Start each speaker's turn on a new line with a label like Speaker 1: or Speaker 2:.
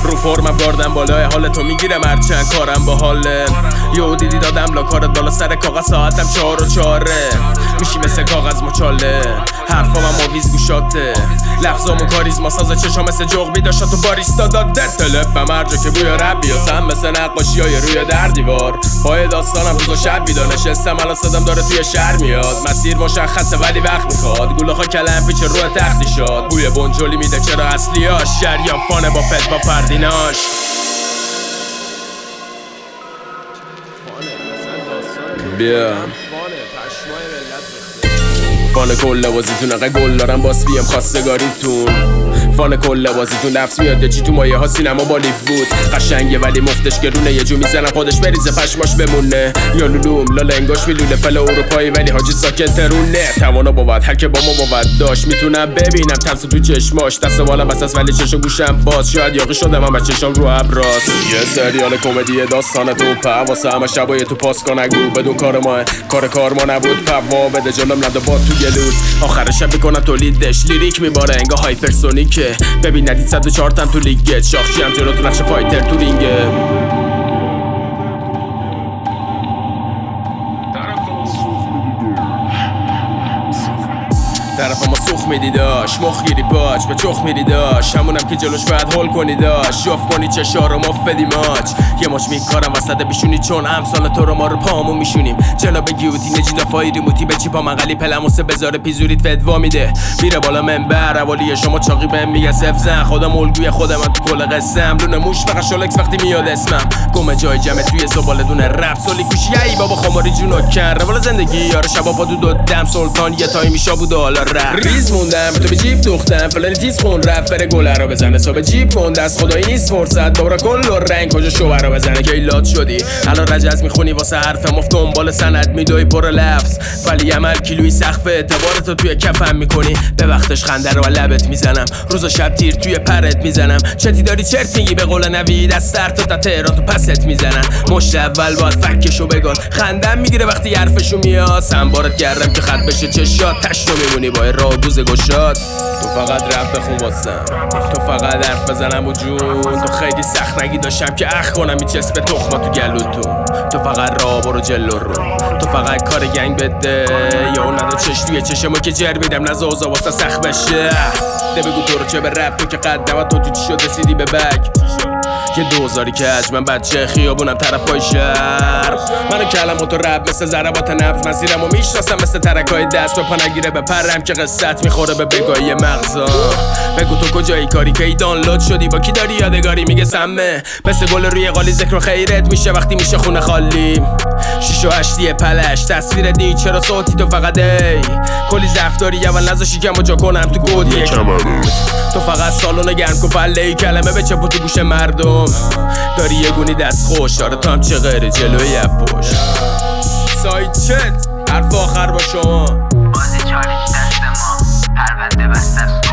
Speaker 1: رو فرمم گاردم بالای حال تو میگیرم هرچند کارم با حاله. یو دیدی دادم لا کارت بالا سر کاغذ ساعتم 4 و 4 میشی مثل کاغذ مچاله. حرفام هم آویز گوشاته، لفظامو کاریزما سازه، چشام مثل جغبی داشتا تو باریستا داده. تلپم هر جا که بوی رب بیاسم مثل نقاشی های روی در دیوار. پای داستانم روز و شب بیدار نشستم، الان صدام داره توی شهر میاد. مسیر مشخصه ولی وقت میخواد، گوله ها کلم پیچ روی تختی شاد. بوی بنجلی میده چرا اصلیاش، شریان فانه با فت با فردیناش. بیا فان کل لوازیتون اقا گل دارم باس بیم خواستگاریتون. فان کل لوازیتون نفس میاد چی تو مایه ها سینما بالیف بود. قشنگه ولی مفتش گرونه، یه جو میزنم خودش بریزه پشماش بمونه. یا لولوم لالنگاش میلونه فل اروپایی ولی حاجی ساکت ترونه. توانا بود هر که با ما بود داشت، میتونم ببینم ترس تو چشماش. دست بالم بس از ولی چش و گوشم باز، شاید یاقی شدم هم چشام رو ابراز. یه سریال کمدی داستان تو واسه همه شبای تو پاس کن نگو بدون کار ما، کار ما نبود پوا بده جلوم نده با تو گلود. آخر شب میکنم تولیدش لیریک میباره انگا هایپرسونیکه. ببین ندید 104 تن تو لیگت، شاخشی هم جلو تو نقش فایتر تو رینگه. طرف ما سوخ میدی داش، مخ گیری باج به چخ میدی داش. همونم که جلوش باید هول کنی داش، شوف کنی چشا رو مفدی ماچ. یه ماچ میکارم وسط بیشونی چون امسال تو رو ما رو پامو میشونیم. جناب گیوتی نجید فای ریموتی به چی پا مقلی پلموسه بذاره پیزوریت فدوا میده. میره بالا منبر اولی شما چاقی بهم میگه صف زن. خودم الگوی خودم تو کل قسم لونه موش فقط شولکس وقتی میاد اسمم. گم جای جمع توی زباله دونه رپ سولی کوشی ای بابا خماری جونو کن روال زندگی یارو شبا با دو دم سلطان یه تایمی شا بود حالا ریز موندم تو به جیب دوختم فلانی تیز خون رفت بره گله رو بزنه صبح جیب کن دست خدایی نیست فرصت دوباره کل و رنگ کجا شوبر رو بزنه که ایلات شدی. الان رجز میخونی واسه حرفم افت دنبال سند میدوی پر لفظ ولی عمل کیلوی سقف اعتبارتو توی کفم میکنی. به وقتش خنده رو لبت میزنم، روز و شب تیر توی پرت میزنم. چتی داری چرت میگی به قول نوید از سر تا تهران تو پست میزنن. مشت اول باید فکشو بگان خندم میگیره وقتی حرفشو میاد. سنبارت گردم که خط بشه چشات تشتو میمونی با راه گوز گشاد. تو فقط رپ بخون واسم، تو فقط حرف بزنم و جون. تو خیلی سخت نگی داشتم که اخ کنم این چسب تخما تو گلوتون. تو فقط راه برو جلو رو، تو فقط کار گنگ بده یا اون ندا چش توی چشمو که جر میدم نزازا واسه سخت بشه. ده بگو تو رو چه به رپ تو که قدمت تو چی شد رسیدی به بگ. یه دوزاری که من بچه خیابونم طرفای شهر. منو کلمات و رب مثل ضربات نبض مسیرمو میشناسم مثل ترکای دست. به پا نگیره بپرم که قصت میخوره به بگاهی مغزا. بگو تو کجایی کاری که ای دانلود شدی با کی داری یادگاری میگه سمه. مثل گل روی قالی ذکر و خیرت میشه وقتی میشه خونه خالی. 6 و 8 پلش تصویر دی چرا صوتی تو فقط ای کلی ضعف داری اول نذاشی کمو جا کنم تو گودی. تو فقط سالون گرم کن پله کلمه به چپ و تو گوش مردم. داری یه گونی دست خوش آره تو هم چه غیره جلوی یه پشت. سایت چت حرف آخر با شما
Speaker 2: بازی چالش دست ما پرونده بسته